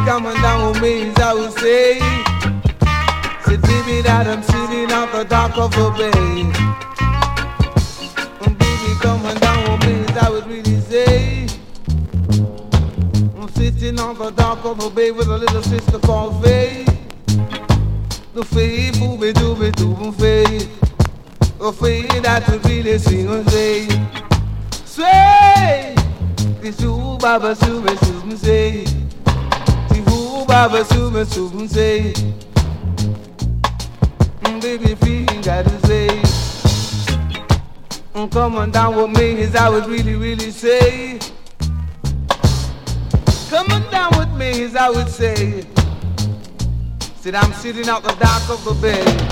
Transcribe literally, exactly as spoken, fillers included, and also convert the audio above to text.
coming down with me, I would say. Say, baby, that I'm sitting out the dock of the bay. And baby, coming down with me, I would really say. I'm sitting on the dock of the bay with a little sister called Faye. The Faye, booby, dooby, dooby, Faye. The Faye that would really sing and say, sway. This who Baba Sube Susan say. The who Baba Sube Susan say. Baby, feeling got to say. Come on down with me, as I would really, really say. Come on down with me, as I would say. Said I'm sitting out the dock of the bay.